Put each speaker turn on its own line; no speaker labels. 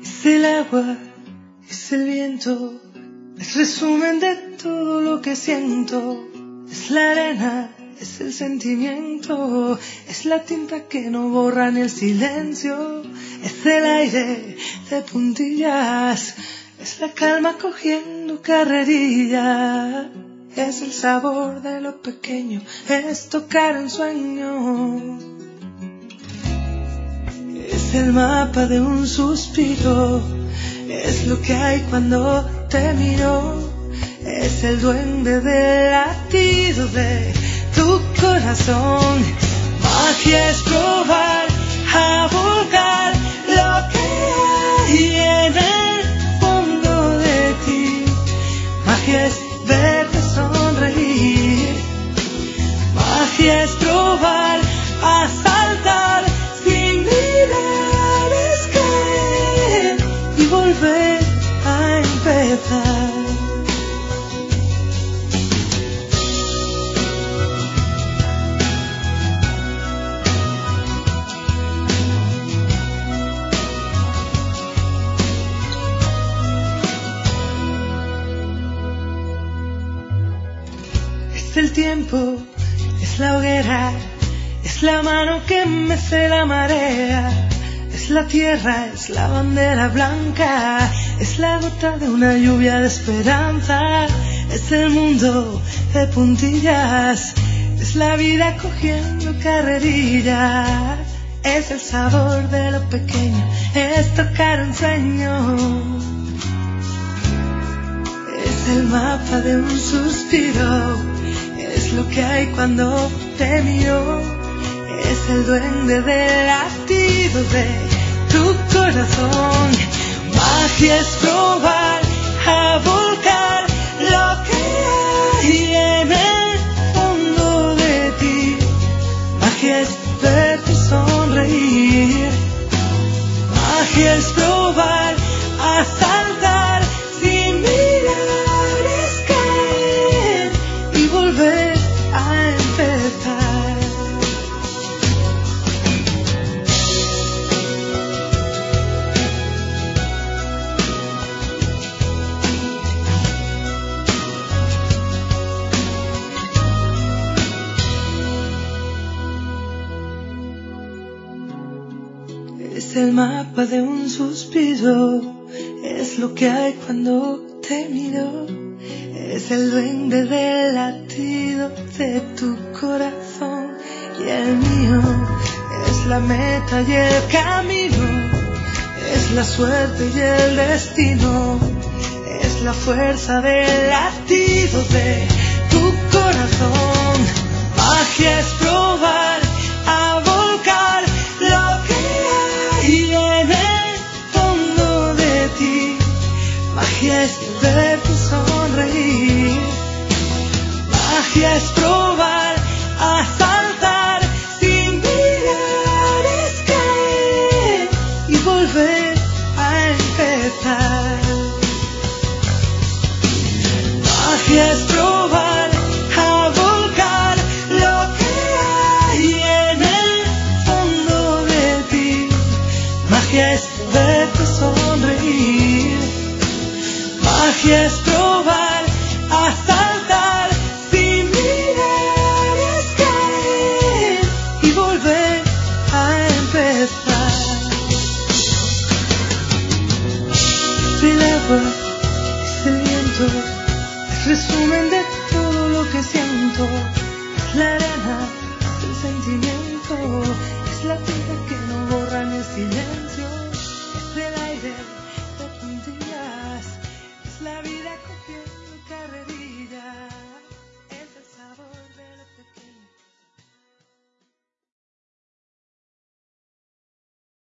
Es el agua, es el viento, es resumen de todo lo que siento. Es la arena, es el sentimiento, es la tinta que no borra ni el silencio. Es el aire de puntillas, es la calma cogiendo carrerilla. Es el sabor de lo pequeño, es tocar un sueño. Es el mapa de un suspiro, es lo que hay cuando te miro. Es el duende del latido de tu corazón. Magia es probar a volcar lo que hay en el fondo de ti. Magia es verte sonreír. Magia es probar a saltar sin mirar, es caer y volver a empezar. Es el tiempo, es la hoguera, es la mano que mece la marea. Es la tierra, es la bandera blanca, es la gota de una lluvia de esperanza. Es el mundo de puntillas, es la vida cogiendo carrerilla. Es el sabor de lo pequeño, es tocar un sueño. Es el mapa de un suspiro, es lo que hay cuando te miro. Es el duende del latido de tu corazón. Magia es probar a volcar lo que hay en el fondo de ti. Magia es verte sonreír. Magia es probar a saltar sin mirar, es caer y volver a empezar. Es el mapa de un suspiro, es lo que hay cuando te miro. Es el duende del latido de tu corazón y el mío. Es la meta y el camino, es la suerte y el destino. Es la fuerza del latido de tu corazón. Magia es probar a volcar lo que hay en el fondo de ti. Magia es verte sonreír. Magia es probar a saltar sin mirar, es caer y volver a empezar. Magia es probar a volcar lo que hay en el fondo de ti. Magia es verte sonreír. Magia es probar a saltar sin mirar, es caer y volver a empezar. Es el agua, es el viento, es resumen de todo lo que siento. Es la arena, es el sentimiento.